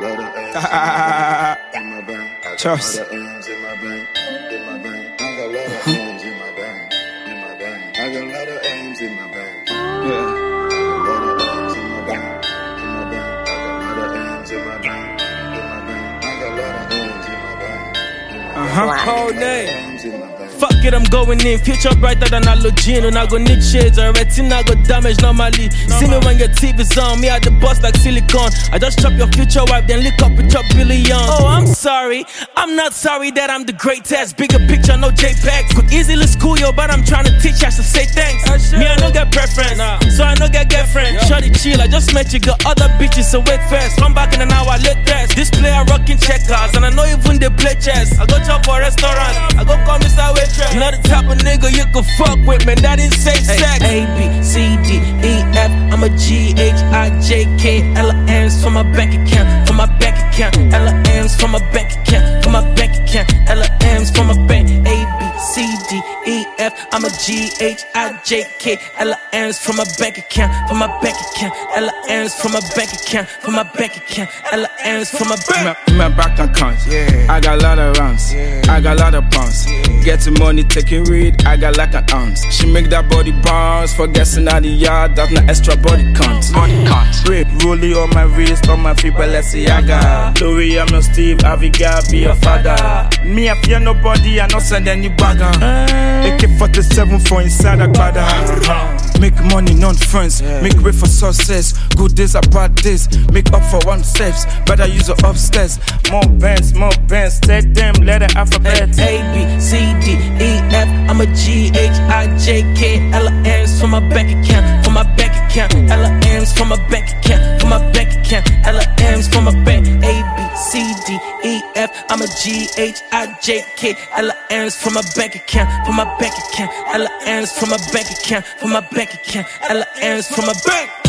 Trust. Code name. Fuck it, I'm going in. Future brighter than halogen. And I go need shades. Or retina go damage normally. See me when your TV's on. Me at the bus like silicone. I just chop your future wife, then lick up and chop billion. Oh, I'm sorry. I'm not sorry that I'm the greatest. Bigger picture, no JPEG. Could easily school you, but I'm trying to teach you to say thanks. Me, I don't get preference. So I don't get girlfriend. Shorty chill, I just met you. Got other bitches, so wait first. Come back in an hour latest. This player rocking checkers. And I know even they play chess. I go chop for a restaurant. I go call Mr. Waitress. Not the type of nigga you can fuck with, man. That is safe sex. A, B, C, D, E, F. I'm a G, H, I, J, K. L, M's for my bank account. For my bank account. L, M's for my bank account. For my bank account. L, M's for my bank. A, B, C, D, E, F. I'm a G, H, I, J, K. L, M's for my bank account. For my bank account. L, M's for my bank account. For my bank account. L, M's for my bank. My bank account. I got a lot of rounds. I got a lot of pounds. Getting money, taking weed, I got like an ounce. She make that body bounce. For guessing out the yard, that's not extra body count. Wait, rolling on my wrist, on my feet, Balenciaga. Louis, I'm not Steve, Aviga, be your father. Me, I fear nobody, I not send any bagger. AK-47 for inside a gbada. Make money, non friends. Make way for success. Good days are bad days. Make up for oneself. Better use the upstairs. More bands, take them, let the alphabet. A, B, C, D, E, F. I'm a G, H, I, J, K. L, M's for my bank account. For my bank account. L, M's for my bank account. For my bank account. L, M's for my bank. A, B, C, D, E, F. I'm a G, H, I, J, K. L, M's for my bank account. For my bank account. L, M's for my bank account. For my bank account. L, M's for my bank.